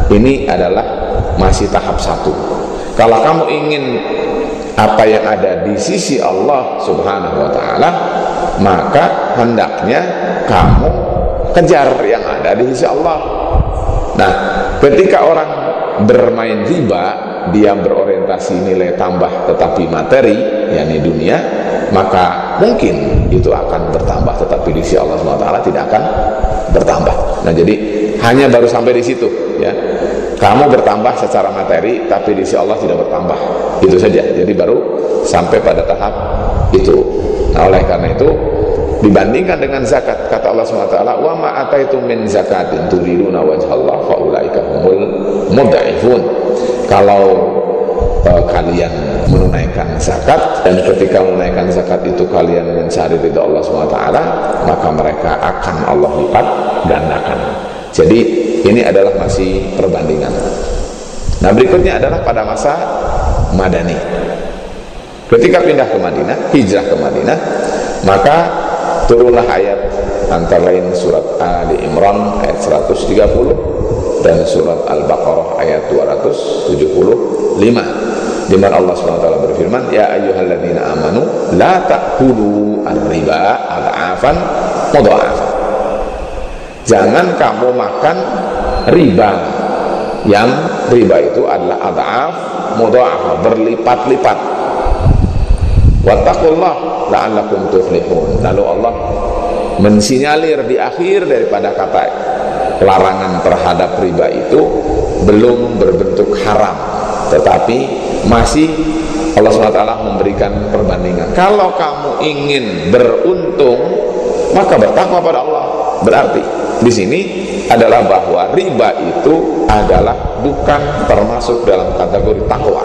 ini adalah masih tahap 1. Kalau kamu ingin apa yang ada di sisi Allah Subhanahu wa ta'ala, maka hendaknya kamu kejar yang ada di sisi Allah. Nah, ketika orang bermain riba, dia berorientasi nilai tambah tetapi materi, yakni dunia, maka mungkin itu akan bertambah, tetapi di sisi Allah SWT tidak akan bertambah. Nah, jadi hanya baru sampai di situ, ya. Kamu bertambah secara materi, tapi di sisi Allah tidak bertambah. Itu saja. Jadi baru sampai pada tahap itu. Nah, oleh karena itu dibandingkan dengan zakat, kata Allah SWT, wa ma ataitum min zakatin turiduna wajhallah fa ulaika humul mudha'ifun. Kalau kalian menunaikan zakat, dan ketika menunaikan zakat itu kalian mencari ridha Allah SWT, maka mereka akan Allah lipat gandakan. Jadi ini adalah masih perbandingan. Nah, berikutnya adalah pada masa Madani. Ketika pindah ke Madinah, hijrah ke Madinah, maka turunlah ayat antara lain surat Ali Imran ayat 130 dan surat Al-Baqarah ayat 275, di mana Allah SWT berfirman, ya ayyuhalladzina amanu la ta'kulu ar-riba ad'afan mudha'afan. Jangan kamu makan riba, yang riba itu adalah ad'af mudha'afah, berlipat-lipat. Wattaqullah la'allakum tuflihun. Lalu Allah mensinyalir di akhir daripada kata larangan terhadap riba itu belum berbentuk haram, tetapi masih Allah SWT memberikan perbandingan. Kalau kamu ingin beruntung, maka bertakwa pada Allah. Berarti di sini adalah bahwa riba itu adalah bukan termasuk dalam kategori takwa.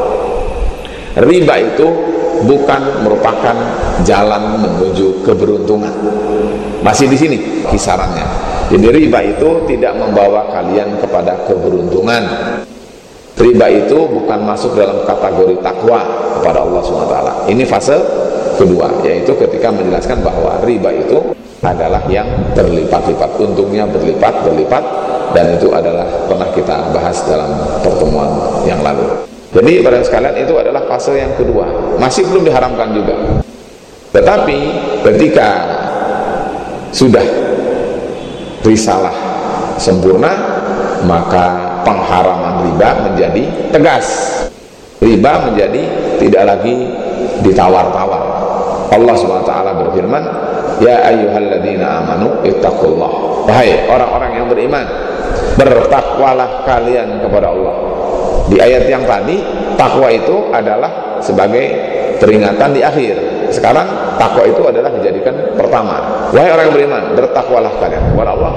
Riba itu bukan merupakan jalan menuju keberuntungan. Masih di sini kisarannya. Jadi riba itu tidak membawa kalian kepada keberuntungan. Riba itu bukan masuk dalam kategori takwa kepada Allah SWT. Ini fase kedua, yaitu ketika menjelaskan bahwa riba itu adalah yang berlipat-lipat, untungnya berlipat-lipat, dan itu adalah pernah kita bahas dalam pertemuan yang lalu. Jadi pada sekalian itu adalah fase yang kedua, masih belum diharamkan juga. Tetapi ketika sudah risalah sempurna, maka pengharaman riba menjadi tegas. Riba menjadi tidak lagi ditawar-tawar. Allah SWT berfirman, ya ayyuhalladzina amanu ittaqullah. Wahai orang-orang yang beriman, bertakwalah kalian kepada Allah. Di ayat yang tadi, takwa itu adalah sebagai peringatan di akhir. Sekarang takwa itu adalah dijadikan pertama. Wahai orang yang beriman, bertakwalah kalian kepada Allah.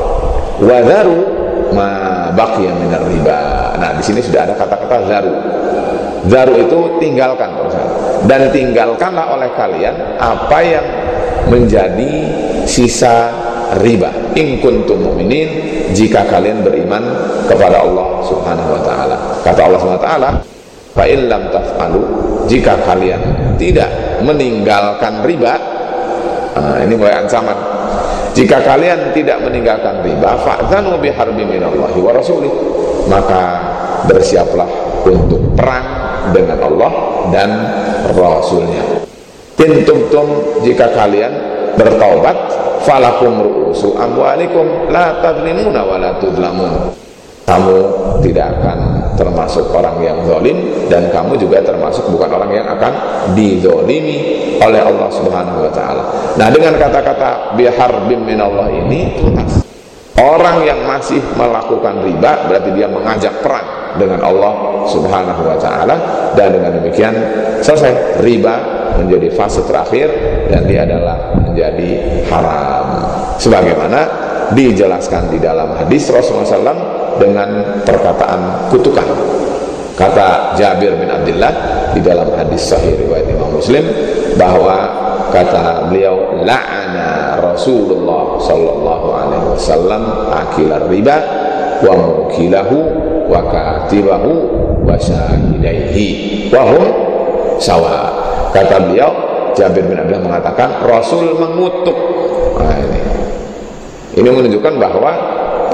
Wa dharu ma baqiya minar riba. Nah, di sini sudah ada kata-kata dharu. Dharu itu tinggalkan, dan tinggalkanlah oleh kalian apa yang menjadi sisa riba. In kuntum mu'minin, jika kalian beriman kepada Allah Subhanahu wa ta'ala. Kata Allah Subhanahu wa ta'ala, fa in lam taf'alu, jika kalian tidak meninggalkan riba, ini mulai ancaman. Jika kalian tidak meninggalkan riba, fa'dzanu biharbin minallahi wa rasulih, maka bersiaplah untuk perang dengan Allah dan Rasulnya. In tubtum, jika kalian bertaubat, falakum ru'usu amwalikum la tadlimuna wa la tudlamun. Kamu tidak akan termasuk orang yang zalim, dan kamu juga termasuk bukan orang yang akan dizalimi oleh Allah Subhanahu wa ta'ala. Nah, dengan kata-kata biharbin minallah ini tuntas. Orang yang masih melakukan riba berarti dia mengajak perang dengan Allah Subhanahu wa ta'ala, dan dengan demikian selesai. Riba menjadi fase terakhir dan dia adalah menjadi haram, sebagaimana dijelaskan di dalam hadis Rasulullah SAW dengan perkataan kutukan. Kata Jabir bin Abdullah di dalam hadis sahih riwayat Imam Muslim, bahwa kata beliau, la'ana Rasulullah sallallahu alaihi wasallam akilar riba wa mukilahu wa katibahu wa syahidaihi wa hum sawa. Kata beliau, Jabir bin Abdullah mengatakan, Rasul mengutuk. Nah, ini menunjukkan bahwa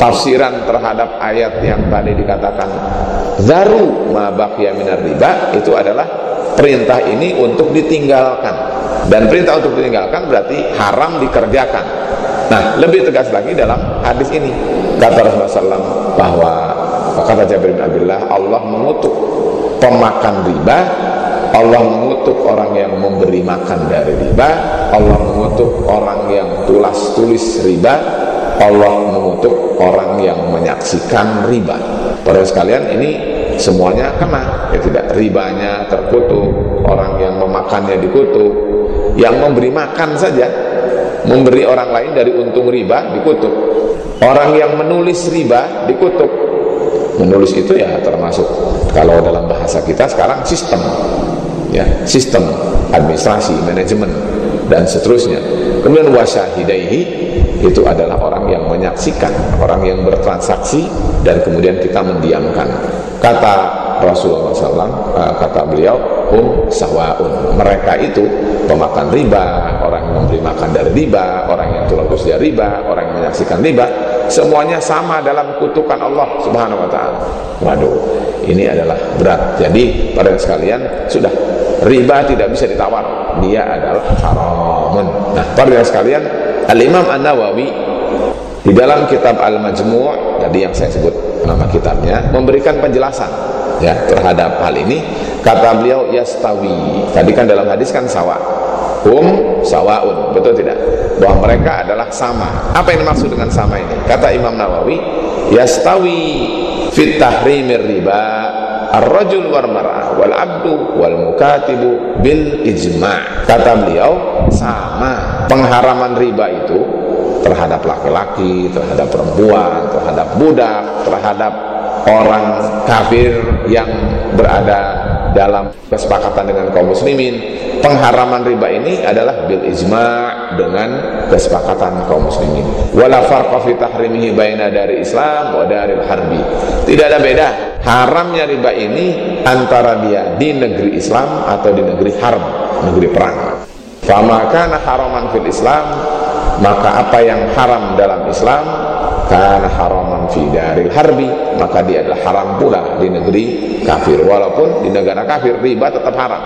tafsiran terhadap ayat yang tadi dikatakan zaru ma baqiya minar riba, itu adalah perintah ini untuk ditinggalkan, dan perintah untuk ditinggalkan berarti haram dikerjakan. Nah, lebih tegas lagi dalam hadis ini, kata Rasulullah SAW bahwa, kata Jabir bin Abdullah, Allah mengutuk pemakan riba, Allah mengutuk orang yang memberi makan dari riba, Allah mengutuk orang yang tulis riba, Allah mengutuk orang yang menyaksikan riba. Para sekalian, ini semuanya kena, ya tidak? Ribanya terkutuk, orang yang memakannya dikutuk, yang memberi makan saja, memberi orang lain dari untung riba dikutuk, orang yang menulis riba dikutuk. Menulis itu ya termasuk, kalau dalam bahasa kita sekarang, sistem, ya, sistem administrasi, manajemen, dan seterusnya. Kemudian wasyahidaihi, itu adalah orang yang menyaksikan, orang yang bertransaksi, dan kemudian kita mendiamkan. Kata Rasulullah SAW, kata beliau, hum sawaun, mereka itu pemakan riba, orang yang memberi makan dari riba, orang yang tulis dari riba, orang yang menyaksikan riba, semuanya sama dalam kutukan Allah Subhanahu wa ta'ala. Waduh, ini adalah berat. Jadi pada sekalian, sudah, riba tidak bisa ditawar, dia adalah haramun. Nah, pada sekalian, Al-Imam An-Nawawi di dalam kitab Al-Majmu', tadi yang saya sebut nama kitabnya, memberikan penjelasan, ya, terhadap hal ini. Kata beliau, yastawi, tadi kan dalam hadis kan sawa, sawaun, betul tidak? Bahwa mereka adalah sama. Apa yang dimaksud dengan sama ini? Kata Imam Nawawi, yastawi fit tahrimir riba ar-rajul wal mar'ah wal abdu wal mukatibu bil ijma'. Kata beliau, sama pengharaman riba itu terhadap laki-laki, terhadap perempuan, terhadap budak, terhadap orang kafir yang berada dalam kesepakatan dengan kaum muslimin. Pengharaman riba ini adalah bil ijma', dengan kesepakatan kaum muslimin. Wala farqa fi tahrimihi baina dari Islam wa daril harbi. Tidak ada beda haramnya riba ini antara dia di negeri Islam atau di negeri harb, negeri perang. Fama kana haraman fil Islam, maka apa yang haram dalam Islam, kana haraman fi daril harbi, maka dia adalah haram pula di negeri kafir. Walaupun di negara kafir riba tetap haram.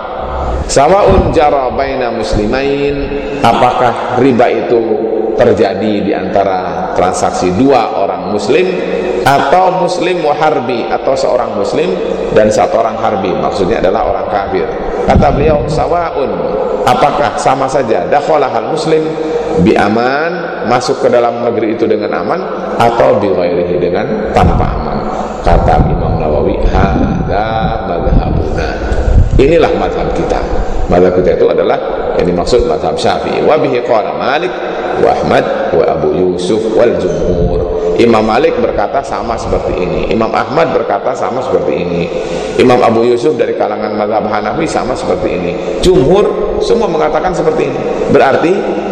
Sawaun jara baina muslimain, apakah riba itu terjadi di antara transaksi dua orang muslim, atau muslim wa harbi, atau seorang muslim dan satu orang harbi, maksudnya adalah orang kafir. Kata beliau, sawaun, apakah sama saja, dakhalahal muslim bi aman, masuk ke dalam negeri itu dengan aman, atau bi ghairihi, dengan tanpa aman. Kata Imam Nawawi, hadza madhhabuna, inilah mazhab kita. Mazhab kita itu adalah yang dimaksud mazhab Syafi'i. Wa bihi qala Malik wa Ahmad wa Abu Yusuf wal jumhur. Imam Malik berkata sama seperti ini, Imam Ahmad berkata sama seperti ini, Imam Abu Yusuf dari kalangan mazhab Hanafi sama seperti ini, jumhur semua mengatakan seperti ini. Berarti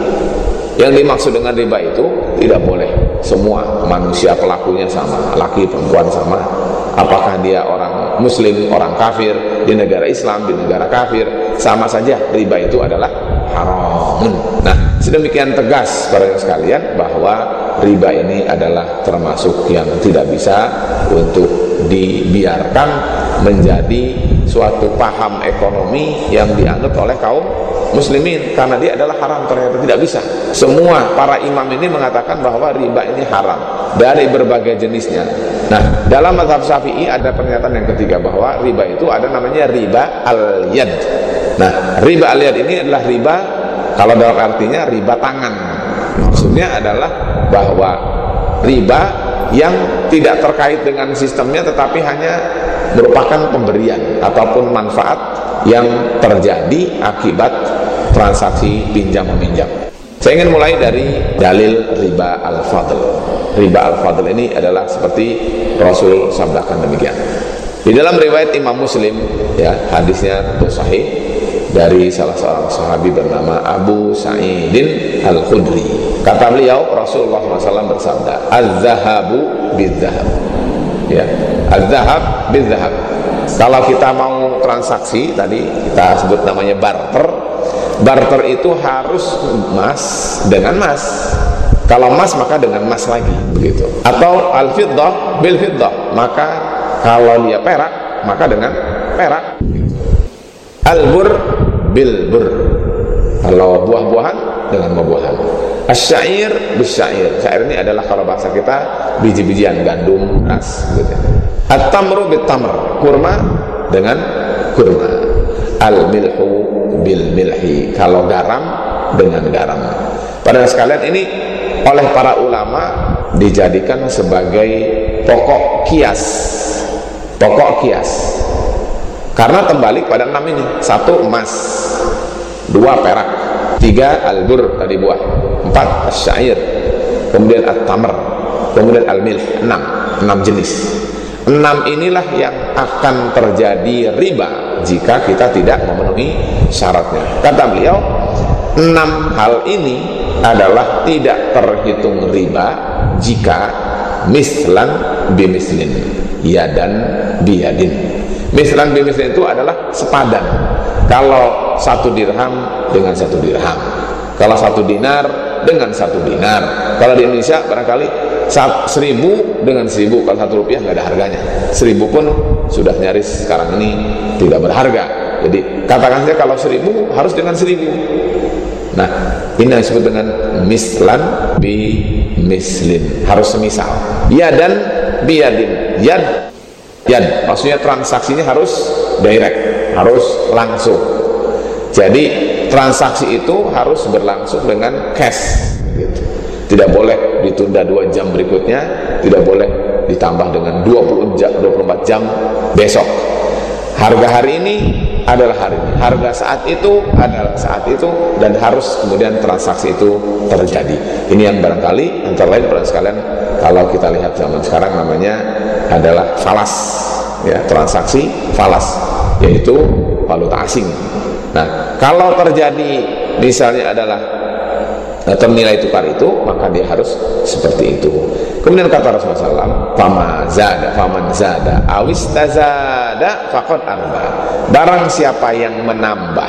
yang dimaksud dengan riba itu tidak boleh semua manusia pelakunya sama, laki perempuan sama, apakah dia orang muslim, orang kafir, di negara Islam, di negara kafir, sama saja riba itu adalah haramun. Nah, sedemikian tegas para sekalian bahwa riba ini adalah termasuk yang tidak bisa untuk dibiarkan menjadi suatu paham ekonomi yang dianggap oleh kaum muslimin, karena dia adalah haram. Ternyata tidak bisa. Semua para imam ini mengatakan bahwa riba ini haram dari berbagai jenisnya. Nah, dalam mazhab Syafi'i ada pernyataan yang ketiga bahwa riba itu ada namanya riba al-yad. Nah, riba al-yad ini adalah riba, kalau dalam artinya riba tangan. Maksudnya adalah bahwa riba yang tidak terkait dengan sistemnya, tetapi hanya merupakan pemberian ataupun manfaat yang terjadi akibat transaksi pinjam meminjam. Saya ingin mulai dari dalil riba al-fadl. Riba al-fadl ini adalah seperti Rasul sabdakan demikian. Di dalam riwayat Imam Muslim, ya, hadisnya tentu sahih, dari salah seorang sahabi bernama Abu Sa'idin Al-Khudri. Kata beliau, Rasulullah SAW bersabda, az-zahabu biz-zahab. Ya, az-zahab biz-zahab. Kalau kita mau transaksi, tadi kita sebut namanya barter. Barter itu harus emas dengan emas. Kalau emas maka dengan emas lagi, begitu. Atau al-fiddah bil fiddah, maka kalau dia perak maka dengan perak. Al-bur bil bur, kalau buah-buahan dengan buah-buahan. Asyair bisyair, syair ini adalah kalau bahasa kita biji-bijian gandum, beras, gitu. At-tamru bit tamr, kurma dengan kurma. Al-milhu bil milhi, kalau garam dengan garam. Pada sekalian ini oleh para ulama dijadikan sebagai pokok kias, karena terbalik pada 6 ini. 1 emas, 2 perak, 3 albur tadi buah, 4 asyair, kemudian at-tamr, kemudian al-milh, 6 jenis. 6 inilah yang akan terjadi riba jika kita tidak memenuhi syaratnya. Kata beliau, 6 hal ini adalah tidak terhitung riba jika mislan bimislin, yadan biyadin. Mislan bimislin itu adalah sepadan. Kalau 1 dirham dengan 1 dirham, kalau 1 dinar dengan 1 dinar. Kalau di Indonesia barangkali 1000 dengan 1000, kalau 1 rupiah nggak ada harganya. 1000 pun sudah nyaris sekarang ini tidak berharga. Jadi katakan saja kalau 1000 harus dengan 1000. Nah, ini yang disebut dengan mislan bi mislin, harus semisal. Yadan biyadin, yad maksudnya transaksinya harus direct, harus langsung. Jadi transaksi itu harus berlangsung dengan cash, gitu. Tidak boleh ditunda 2 jam berikutnya, tidak boleh ditambah dengan 24 jam besok. Harga hari ini adalah hari ini, harga saat itu adalah saat itu, dan harus kemudian transaksi itu terjadi. Ini yang barangkali antara lain pada sekalian kalau kita lihat zaman sekarang namanya adalah falas, ya, transaksi falas, yaitu valuta asing. Nah, kalau terjadi misalnya adalah atau nilai tukar itu, maka dia harus seperti itu. Kemudian kata Rasulullah SAW, faman zada awis tazada faqad arba. Barang siapa yang menambah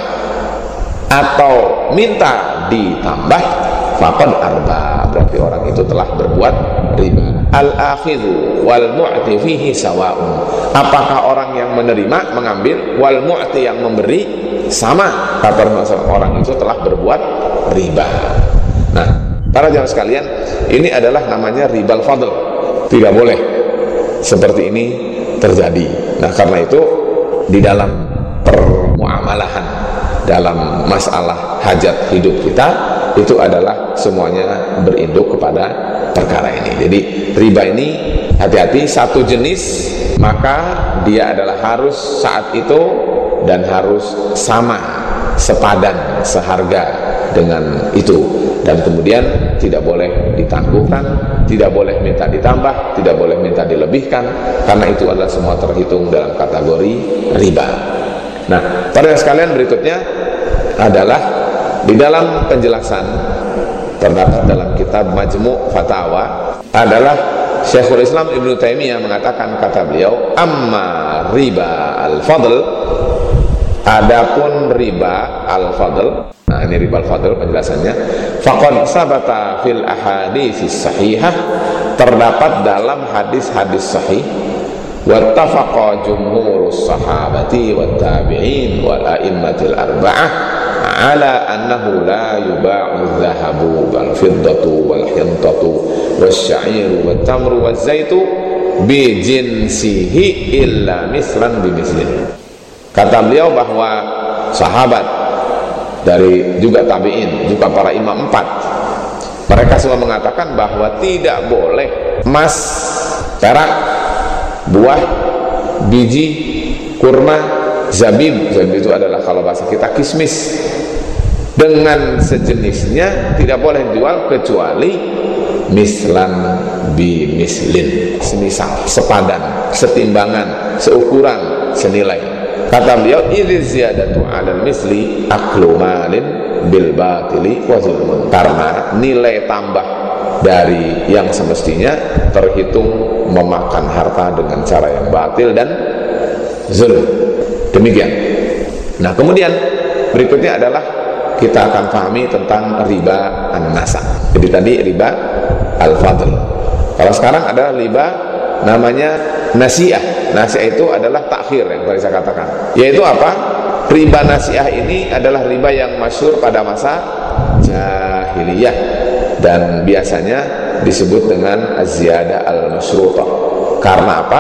atau minta ditambah, faqad arba, berarti orang itu telah berbuat riba. Al-akhidhu wal mu'ti fihi sawa'un, apakah orang yang menerima, mengambil, wal mu'ti yang memberi, sama. Kata Rasulullah, orang itu telah berbuat riba. Nah, para jamaah sekalian, ini adalah namanya ribal fadl. Tidak boleh seperti ini terjadi. Nah, karena itu di dalam permuamalahan, dalam masalah hajat hidup kita, itu adalah semuanya berinduk kepada perkara ini. Jadi riba ini hati-hati, 1 jenis, maka dia adalah harus saat itu dan harus sama, sepadan, seharga dengan itu. Dan kemudian tidak boleh ditangguhkan, tidak boleh minta ditambah, tidak boleh minta dilebihkan, karena itu adalah semua terhitung dalam kategori riba. Nah, pada sekalian berikutnya adalah di dalam penjelasan terdapat dalam kitab Majmu' Fatawa adalah Syekhul Islam Ibnu Taimiyah mengatakan, kata beliau, amma riba al-fadl, adapun riba al-fadl. Nah, ini riba al-fadl penjelasannya. Faqad sabata fil ahaditsis sahihah, terdapat dalam hadis-hadis sahih. Wattafaqa jumhurus sahabati wat tabi'in wal a'immatil arba'ah ala annahu la yuba'u adh-dhahabu wal fiddatu wal hintatu wasya'iru wat tamru waz zaitu bi jinsihi illa mislan bi mislin. Kata beliau bahwa sahabat dari juga tabi'in, juga para imam 4, mereka semua mengatakan bahwa tidak boleh emas, perak, buah, biji, kurma, zabib itu adalah kalau bahasa kita kismis, dengan sejenisnya tidak boleh dijual kecuali mislan bi mislin, semisal, sepadan, setimbangan, seukuran, senilai. Kata beliau, idz ziyadatu 'alal misli aklu malin bil batili wa zulmun, karena nilai tambah dari yang semestinya terhitung memakan harta dengan cara yang batil dan zulm. Demikian. Nah, kemudian berikutnya adalah kita akan pahami tentang riba an-nasa. Jadi tadi riba al-fadl. Kalau sekarang ada riba namanya nasi'ah. Nasi'ah itu adalah takhir yang tadi saya katakan. Yaitu apa? Riba nasi'ah ini adalah riba yang masyhur pada masa jahiliyah dan biasanya disebut dengan az-ziyadah al-masyrutah. Karena apa?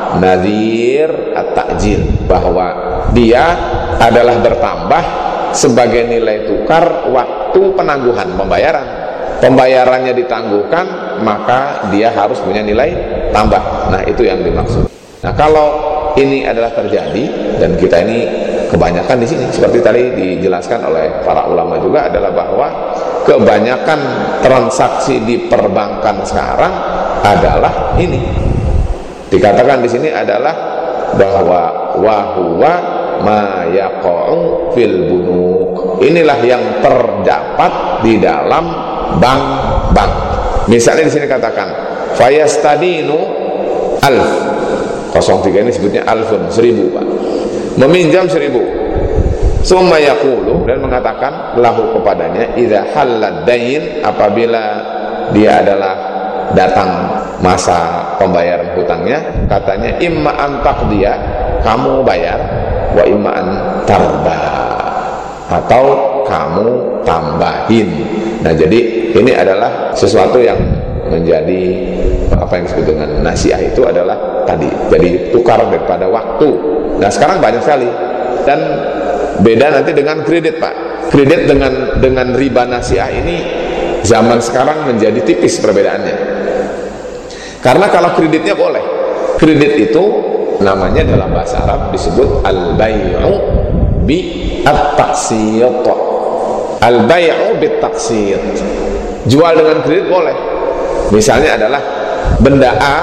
Nadhir at-ta'jil, bahwa dia adalah bertambah sebagai nilai tukar waktu penangguhan pembayaran. Pembayarannya ditangguhkan, maka dia harus punya nilai tambah. Nah, itu yang dimaksud. Nah, kalau ini adalah terjadi, dan kita ini kebanyakan di sini seperti tadi dijelaskan oleh para ulama juga, adalah bahwa kebanyakan transaksi di perbankan sekarang adalah ini. Dikatakan di sini adalah bahwa wa huwa ma yaqa'u fil bunuk. Inilah yang terdapat di dalam bank-bank. Misalnya di sini katakan fayastadinu alf, 03 ini sebutnya alfun, 1000 Pak, meminjam 1000. Summa yaqulu, dan mengatakan lahu kepadanya, idza halad dain, apabila dia adalah datang masa pembayaran hutangnya, katanya imma antak dia, kamu bayar, wa imma antarba, atau kamu tambahin. Nah, jadi ini adalah sesuatu yang menjadi apa yang disebut dengan nasi'ah, itu adalah tadi, jadi tukar daripada waktu. Nah, sekarang banyak sekali, dan beda nanti dengan kredit Pak. Kredit dengan riba nasi'ah ini zaman sekarang menjadi tipis perbedaannya. Karena kalau kreditnya boleh, kredit itu namanya dalam bahasa Arab disebut al-bay'u bi at-taqsiyat. Al-bay'u bi at-taqsiyat, jual dengan kredit boleh. Misalnya adalah benda A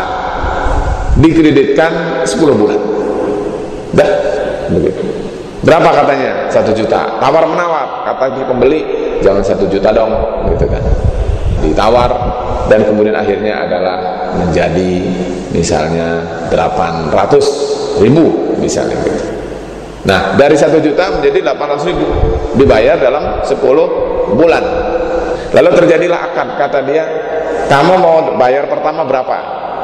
dikreditkan 10 bulan, dah begitu. Berapa katanya? 1 juta. Tawar menawar, kata pembeli jangan 1 juta dong, gitu kan. Ditawar, dan kemudian akhirnya adalah menjadi misalnya 800.000 misalnya gitu. Nah, dari 1 juta menjadi 800.000, dibayar dalam 10 bulan. Lalu terjadilah akad, kata dia, kamu mau bayar pertama berapa?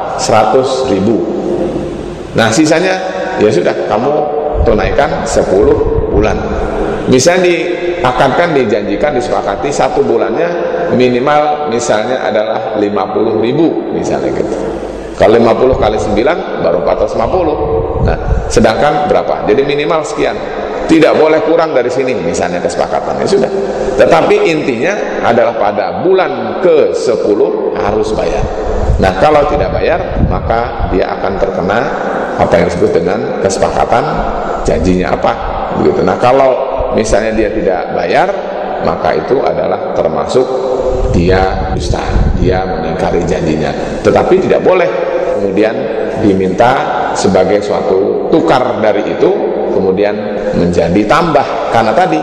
100.000. Nah, sisanya ya sudah kamu tunaikan 10 bulan. Misalnya diakadkan, dijanjikan, disepakati 1 bulannya minimal misalnya adalah 50.000 misalnya gitu. Kalau 50 kali 9 baru 450. Nah, sedangkan berapa? Jadi minimal sekian. Tidak boleh kurang dari sini misalnya kesepakatannya, sudah. Tetapi intinya adalah pada bulan ke-10 harus bayar. Nah, kalau tidak bayar, maka dia akan terkena apa yang disebut dengan kesepakatan janjinya apa begitu. Nah, kalau misalnya dia tidak bayar, maka itu adalah termasuk dia dusta, dia mengingkari janjinya. Tetapi tidak boleh kemudian diminta sebagai suatu tukar dari itu kemudian menjadi tambah, karena tadi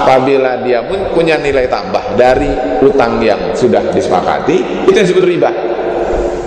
apabila dia pun punya nilai tambah dari utang yang sudah disepakati, itu yang disebut riba.